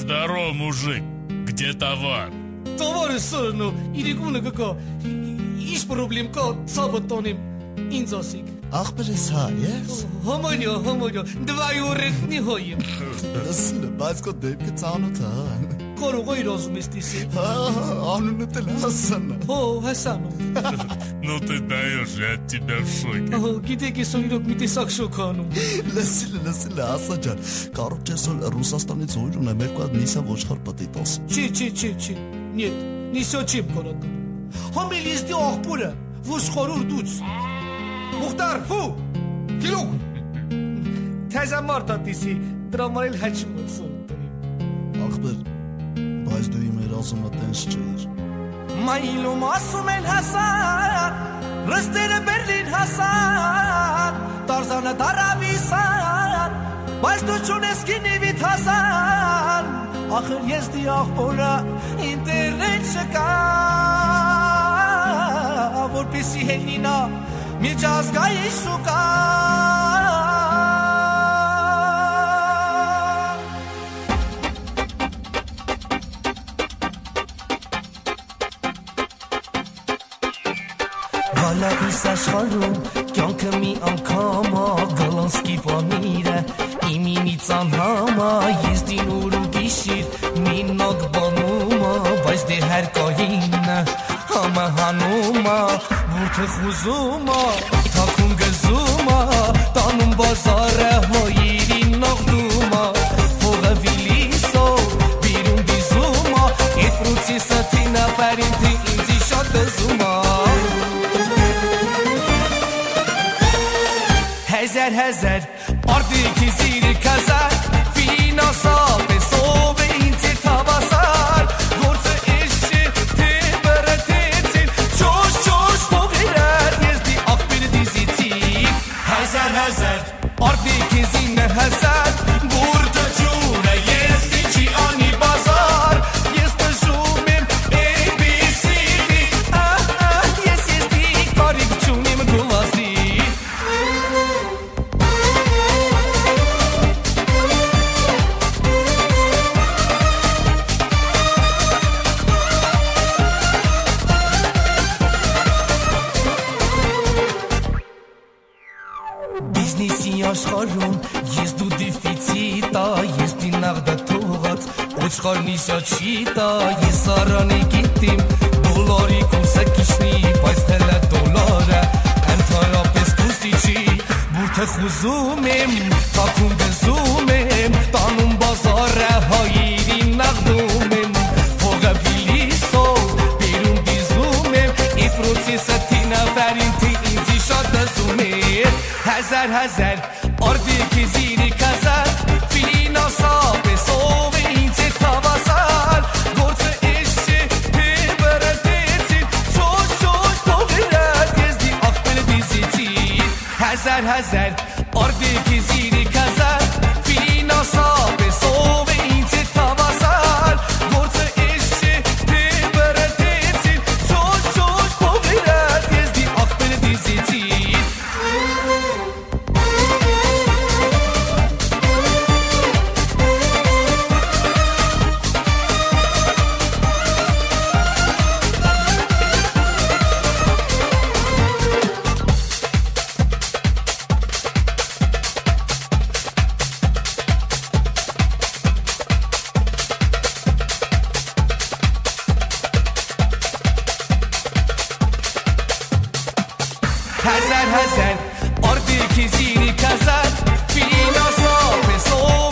Здорово, мужик. Где товар? Տովարը սրն ու իրիկունը կկա Ինչ պրոբլեմ կա ծավը տոնիմ ինձ ասիք Ախպերս հա, ես? Համարյա Դվայ ուրետնի հոյիմ Լսնը, բայց կո դեպքը ծանոթ հա Կարող այր ասում ես տիսի Անունը տել Հասանը Հո, Հասանո Ну ты даешь, я от тебя в шоке. Գիտեք ես ու իրոք մի տեսակ շոք անում Լսիլը, Հասա ջան Կարող չես որ Ռուսաստանից ուր ունեմ երկու հատ նիսա ոչխար պտիտոս Չի Нет, նիսո չիմ կորակը Համիլ եզդի աղբուրը Ոշխարուր դուց Մուխտար, ֆու Գիլուկ Թեզամարդ ատիսի Դրամարել հաչում ըսում Ախպեր, բայց դու իմ երազումը տենց չէիր Մայիլում ասում են հասան Ռստերը Բերլին հասան Տարզանը դարավիսան Բայց դու չունես կինիվիտ հասան Ախր ես դի աղբորա ինտերնետ չկա Որպեսի հենինա միջազգայի շուկա Վալա իս աշխարում կյանքը մի անգամա Գլանսկի պանիրը իմինից անհամա Ես դին ուր ու գիշիր մի նոգ բանումա Բայց դե հեր կայինը համը հանումա Բուրդը խուզումա թակում գզումա Տանում բազարը հոյիրին նողդումա Հողը վիլիսո բիրում բիզումա Իտ պրուցիսը թինա պարին թի ինձի շատ դզումա Հեզեր, արդիքի զիրի կազար Վինասա պեսով է ինձ է թավասար Գործը էշի թե բրտեցին Չոշ փողիրար ես դի աղբիր դիզիցի Հեզեր, արդիքի զինը հազար Բուրդը ճուրը ես դի չի անի բազար Ես տժում եմ ABCD Ես դի կարիք չունիմ գուլազդի աշխարում ես դու դիֆիցիտա ես դինաղ դա թողած ոչխար նիսա չիտա ես արանի գիտիմ դոլարի կուրսը կիշնի բայց հելը դոլարը ընդհանրապես կուրսի չի բուրդը խուզում եմ թակում գզում եմ տանում բազարը հայիրին նաղդում եմ փողը վիլիսո բիրում դիզում եմ իտ պրոցեսը թինա վարին թի ինձի շատ դզում է Հազար արդիքի զիրի կազար Վինասա պեսով է ինձ է թավասար Գործը էշի թե բրտեցին Չոշ փողիրատ ես դի աղբել դիզիցի Հազար արդիքի զիրի կազար Վինասա պեսով է ինձ է թավասար Գործը էշի թե բրտեցին Չոշ փողիրատ ես դի աղբել դիզիցի Հազար արդիքի զիրի կազար Վինասա պեսով